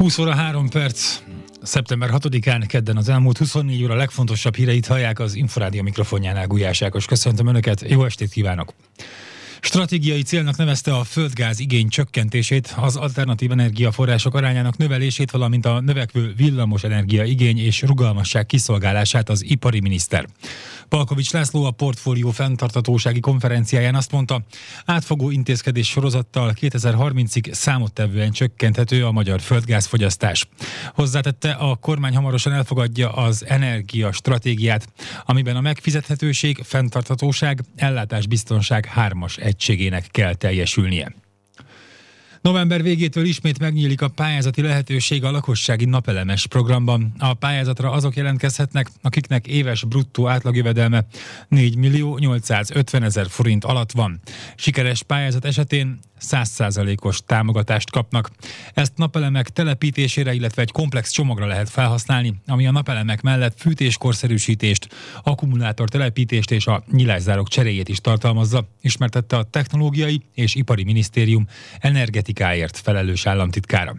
20 óra 3 perc, szeptember 6-án, kedden az elmúlt 24 óra legfontosabb híreit hallják az Inforádió mikrofonjánál. Gulyás Ákos, köszöntöm Önöket, jó estét kívánok! Stratégiai célnak nevezte a földgáz igény csökkentését, az alternatív energiaforrások arányának növelését, valamint a növekvő villamos energia igény és rugalmasság kiszolgálását az ipari miniszter. Palkovics László a portfólió fenntarthatósági konferenciáján azt mondta, átfogó intézkedés sorozattal 2030-ig számottevően csökkenthető a magyar földgázfogyasztás. Hozzátette, a kormány hamarosan elfogadja az energiastratégiát, amiben a megfizethetőség, fenntarthatóság, ellátásbiztonság 3-as egységének kell teljesülnie. November végétől ismét megnyílik a pályázati lehetőség a lakossági napelemes programban. A pályázatra azok jelentkezhetnek, akiknek éves bruttó átlagjövedelme 4.850.000 forint alatt van. Sikeres pályázat esetén 100%-os támogatást kapnak. Ezt napelemek telepítésére, illetve egy komplex csomagra lehet felhasználni, ami a napelemek mellett fűtéskorszerűsítést, akkumulátor telepítést és a nyilászárok cseréjét is tartalmazza, ismertette a Technológiai és Ipari Minisztérium energetikáért felelős államtitkára.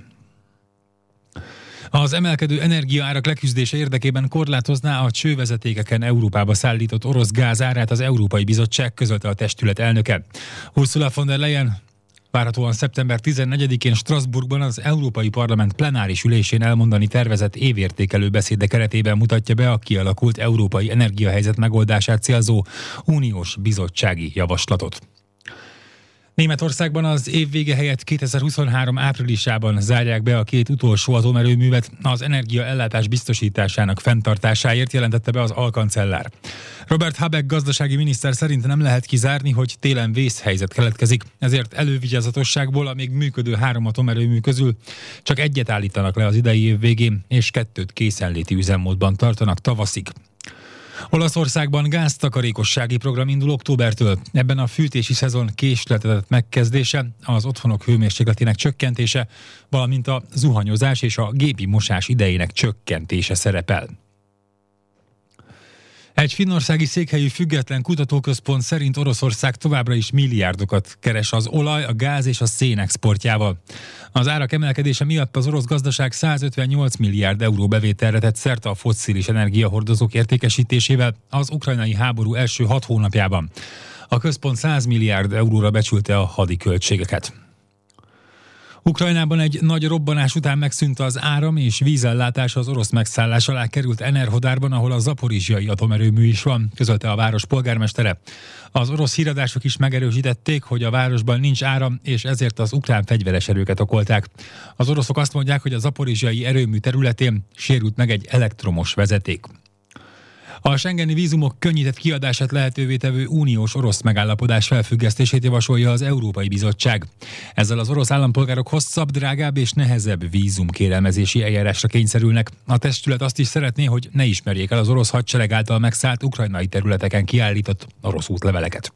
Az emelkedő energiaárak leküzdése érdekében korlátozná a csővezetékeken Európába szállított orosz gáz árát az Európai Bizottság, közölte a testület elnöke. Ursula von der Leyen várhatóan szeptember 14-én Strasbourgban az Európai Parlament plenáris ülésén elmondani tervezett évértékelő beszéde keretében mutatja be a kialakult európai energiahelyzet megoldását célzó uniós bizottsági javaslatot. Németországban az év vége helyett 2023 áprilisában zárják be a 2 utolsó atomerőművet az energiaellátás biztosításának fenntartásáért, jelentette be az alkancellár. Robert Habeck gazdasági miniszter szerint nem lehet kizárni, hogy télen vészhelyzet keletkezik, ezért elővigyázatosságból a még működő 3 atomerőmű közül csak egyet állítanak le az idei év végén, és 2 készenléti üzemmódban tartanak tavaszig. Olaszországban gáztakarékossági program indul októbertől. Ebben a fűtési szezon késletetett megkezdése, az otthonok hőmérsékletének csökkentése, valamint a zuhanyozás és a gépi mosás idejének csökkentése szerepel. Egy finnországi székhelyű független kutatóközpont szerint Oroszország továbbra is milliárdokat keres az olaj, a gáz és a szén exportjával. Az árak emelkedése miatt az orosz gazdaság 158 milliárd euró bevételre tett szert a fosszilis energiahordozók értékesítésével az ukrajnai háború első 6 hónapjában. A központ 100 milliárd euróra becsülte a hadi költségeket. Ukrajnában egy nagy robbanás után megszűnt az áram és vízellátás, az orosz megszállás alá került Enerhodárban, ahol a zaporizsjai atomerőmű is van, közölte a város polgármestere. Az orosz híradások is megerősítették, hogy a városban nincs áram, és ezért az ukrán fegyveres erőket okolták. Az oroszok azt mondják, hogy a zaporizsjai erőmű területén sérült meg egy elektromos vezeték. A schengeni vízumok könnyített kiadását lehetővé tevő uniós-orosz megállapodás felfüggesztését javasolja az Európai Bizottság. Ezzel az orosz állampolgárok hosszabb, drágább és nehezebb vízumkérelmezési eljárásra kényszerülnek. A testület azt is szeretné, hogy ne ismerjék el az orosz hadsereg által megszállt ukrajnai területeken kiállított orosz útleveleket.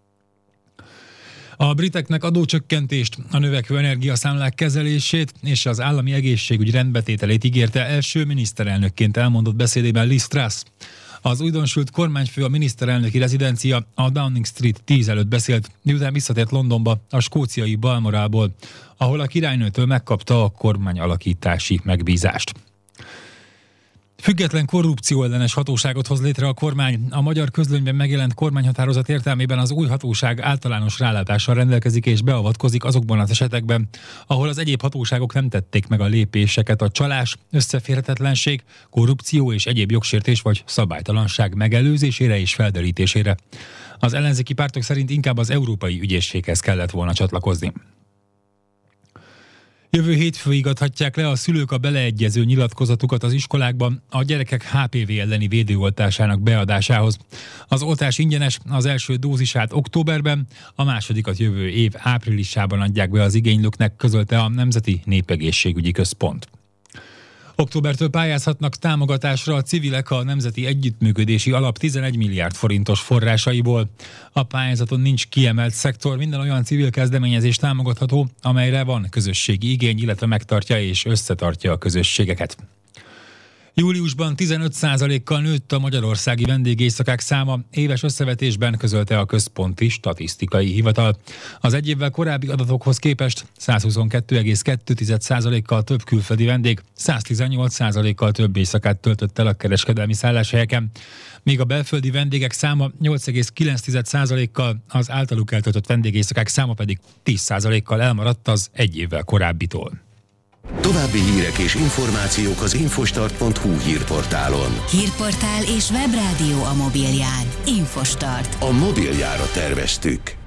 A briteknek adócsökkentést, a növekvő energiaszámlák kezelését és az állami egészségügy rendbetételét ígérte első miniszterelnökként elmondott beszédében Liz Truss. Az újdonsült kormányfő a miniszterelnöki rezidencia a Downing Street 10 előtt beszélt, miután visszatért Londonba a skóciai Balmoralból, ahol a királynőtől megkapta a kormányalakítási megbízást. Független korrupcióellenes hatóságot hoz létre a kormány. A magyar közlönyben megjelent kormányhatározat értelmében az új hatóság általános rálátással rendelkezik és beavatkozik azokban az esetekben, ahol az egyéb hatóságok nem tették meg a lépéseket a csalás, összeférhetetlenség, korrupció és egyéb jogsértés vagy szabálytalanság megelőzésére és felderítésére. Az ellenzéki pártok szerint inkább az Európai Ügyészséghez kellett volna csatlakozni. Jövő hétfőig adhatják le a szülők a beleegyező nyilatkozatukat az iskolákban a gyerekek HPV elleni védőoltásának beadásához. Az oltás ingyenes, az első dózisát októberben, a másodikat jövő év áprilisában adják be az igénylőknek, közölte a Nemzeti Népegészségügyi Központ. Októbertől pályázhatnak támogatásra a civilek a Nemzeti Együttműködési Alap 11 milliárd forintos forrásaiból. A pályázaton nincs kiemelt szektor, minden olyan civil kezdeményezés támogatható, amelyre van közösségi igény, illetve megtartja és összetartja a közösségeket. Júliusban 15%-kal nőtt a magyarországi vendégészakák száma, éves összevetésben közölte a Központi Statisztikai Hivatal. Az egy évvel korábbi adatokhoz képest 122,2%-kal több külföldi vendég, 118%-kal több éjszakát töltött el a kereskedelmi szálláshelyeken, míg a belföldi vendégek száma 8,9%-kal, az általuk eltöltött vendégészakák száma pedig 10%-kal elmaradt az egy évvel korábbitól. További hírek és információk az infostart.hu hírportálon. Hírportál és webrádió a mobilján. Infostart. A mobiljára terveztük.